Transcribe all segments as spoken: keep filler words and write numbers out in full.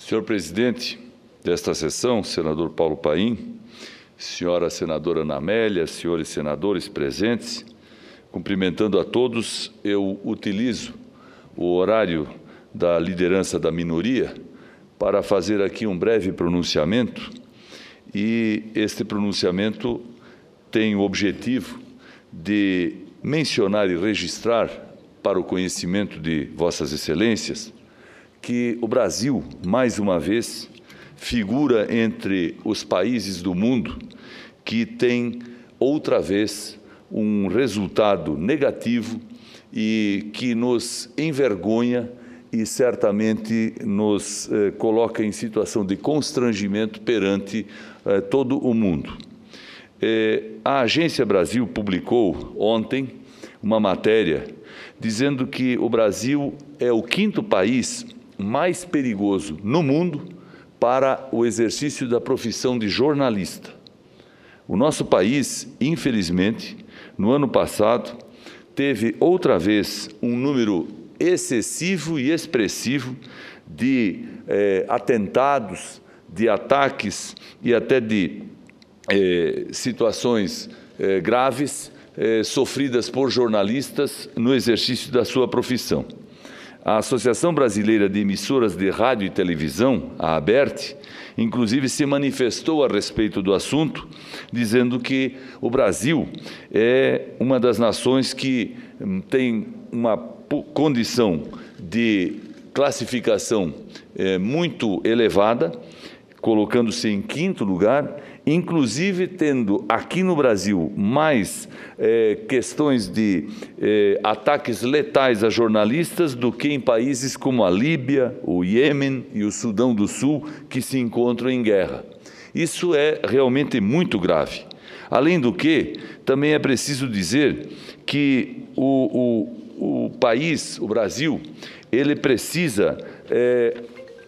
Senhor presidente desta sessão, senador Paulo Paim, senhora senadora Ana Amélia, senhores senadores presentes, cumprimentando a todos, eu utilizo o horário da liderança da minoria para fazer aqui um breve pronunciamento, e este pronunciamento tem o objetivo de mencionar e registrar para o conhecimento de Vossas Excelências que o Brasil, mais uma vez, figura entre os países do mundo que tem, outra vez, um resultado negativo e que nos envergonha e certamente nos eh, coloca em situação de constrangimento perante eh, todo o mundo. Eh, a Agência Brasil publicou ontem uma matéria dizendo que o Brasil é o quinto país mais perigoso no mundo para o exercício da profissão de jornalista. O nosso país, infelizmente, no ano passado, teve outra vez um número excessivo e expressivo de eh, atentados, de ataques e até de eh, situações eh, graves eh, sofridas por jornalistas no exercício da sua profissão. A Associação Brasileira de Emissoras de Rádio e Televisão, a ABERT, inclusive se manifestou a respeito do assunto, dizendo que o Brasil é uma das nações que tem uma condição de classificação é, muito elevada, colocando-se em quinto lugar, inclusive tendo aqui no Brasil mais é, questões de é, ataques letais a jornalistas do que em países como a Líbia, o Iêmen e o Sudão do Sul, que se encontram em guerra. Isso é realmente muito grave. Além do que, também é preciso dizer que o, o, o país, o Brasil, ele precisa é,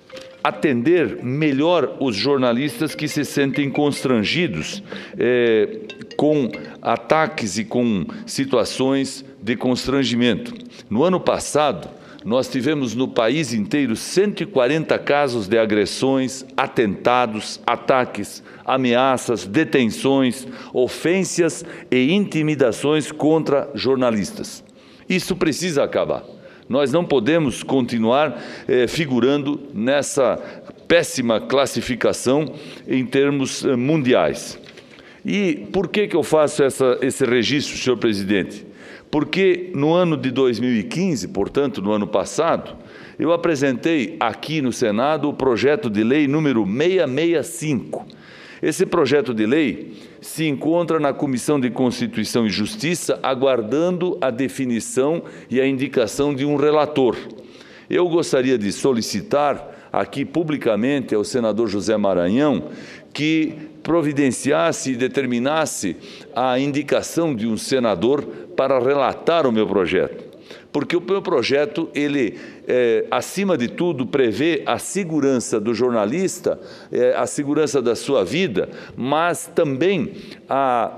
atender melhor os jornalistas que se sentem constrangidos eh, com ataques e com situações de constrangimento. No ano passado, nós tivemos no país inteiro cento e quarenta casos de agressões, atentados, ataques, ameaças, detenções, ofensas e intimidações contra jornalistas. Isso precisa acabar. Nós não podemos continuar eh, figurando nessa péssima classificação em termos eh, mundiais. E por que que eu faço essa, esse registro, senhor presidente? Porque no ano de dois mil e quinze, portanto, no ano passado, eu apresentei aqui no Senado o projeto de lei número seiscentos e sessenta e cinco. Esse projeto de lei se encontra na Comissão de Constituição e Justiça, aguardando a definição e a indicação de um relator. Eu gostaria de solicitar aqui publicamente ao senador José Maranhão que providenciasse e determinasse a indicação de um senador para relatar o meu projeto. Porque o meu projeto, ele, é, acima de tudo, prevê a segurança do jornalista, é, a segurança da sua vida, mas também a,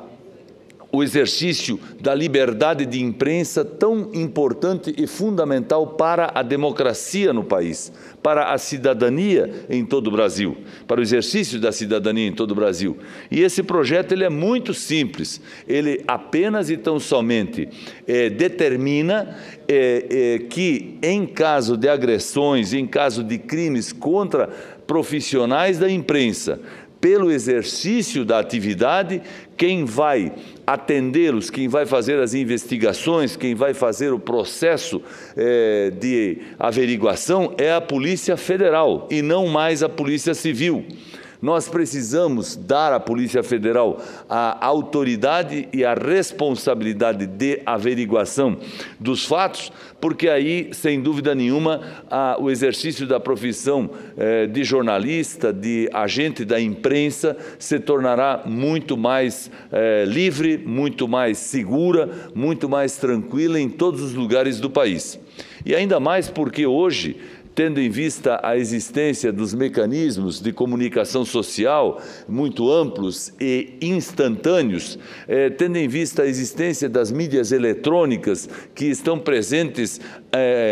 o exercício da liberdade de imprensa tão importante e fundamental para a democracia no país, para a cidadania em todo o Brasil, para o exercício da cidadania em todo o Brasil. E esse projeto ele é muito simples, ele apenas e tão somente é, determina é, é, que, em caso de agressões, em caso de crimes contra profissionais da imprensa, pelo exercício da atividade, quem vai atendê-los, quem vai fazer as investigações, quem vai fazer o processo eh, de averiguação é a Polícia Federal e não mais a Polícia Civil. Nós precisamos dar à Polícia Federal a autoridade e a responsabilidade de averiguação dos fatos, porque aí, sem dúvida nenhuma, a, o exercício da profissão eh, de jornalista, de agente da imprensa, se tornará muito mais eh, livre, muito mais segura, muito mais tranquila em todos os lugares do país. E ainda mais porque hoje, tendo em vista a existência dos mecanismos de comunicação social muito amplos e instantâneos, eh, tendo em vista a existência das mídias eletrônicas que estão presentes eh,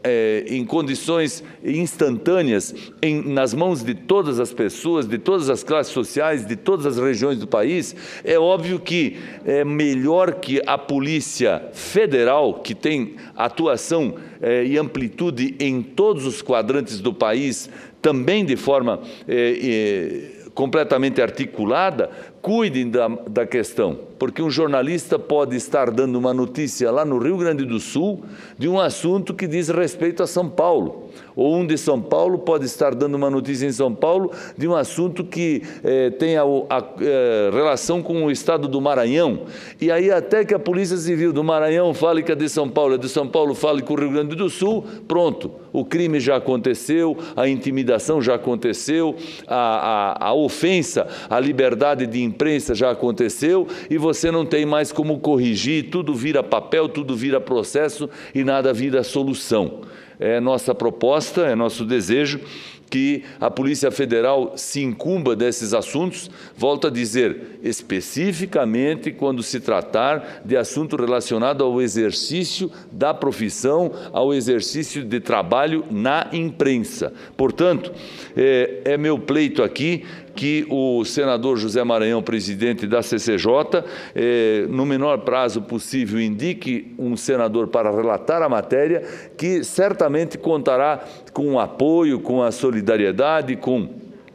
é, em condições instantâneas, em, nas mãos de todas as pessoas, de todas as classes sociais, de todas as regiões do país, é óbvio que é melhor que a Polícia Federal, que tem atuação é, e amplitude em todos os quadrantes do país, também de forma é, é, completamente articulada, cuidem da, da questão, porque um jornalista pode estar dando uma notícia lá no Rio Grande do Sul de um assunto que diz respeito a São Paulo, ou um de São Paulo pode estar dando uma notícia em São Paulo de um assunto que eh, tem a, a, a relação com o estado do Maranhão, e aí até que a Polícia Civil do Maranhão fale que é de São Paulo, é de São Paulo fale com o Rio Grande do Sul, pronto, o crime já aconteceu, a intimidação já aconteceu, a, a, a ofensa à liberdade de imprensa já aconteceu e você não tem mais como corrigir, tudo vira papel, tudo vira processo e nada vira solução. É nossa proposta, é nosso desejo que a Polícia Federal se incumba desses assuntos, volto a dizer, especificamente quando se tratar de assunto relacionado ao exercício da profissão, ao exercício de trabalho na imprensa. Portanto, é, é meu pleito aqui que o senador José Maranhão, presidente da C C J, eh, no menor prazo possível, indique um senador para relatar a matéria, que certamente contará com o apoio, com a solidariedade, com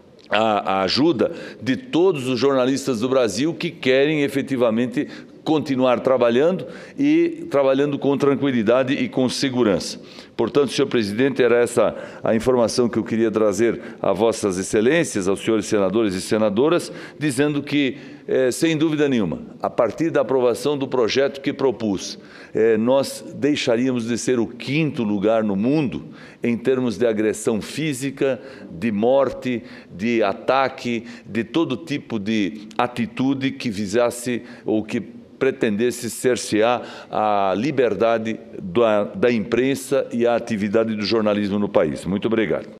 a, a ajuda de todos os jornalistas do Brasil que querem efetivamente continuar trabalhando e trabalhando com tranquilidade e com segurança. Portanto, senhor presidente, era essa a informação que eu queria trazer a vossas excelências, aos senhores senadores e senadoras, dizendo que, eh, sem dúvida nenhuma, a partir da aprovação do projeto que propus, eh, nós deixaríamos de ser o quinto lugar no mundo em termos de agressão física, de morte, de ataque, de todo tipo de atitude que visasse ou que pretendesse cercear a liberdade da, da imprensa e a atividade do jornalismo no país. Muito obrigado.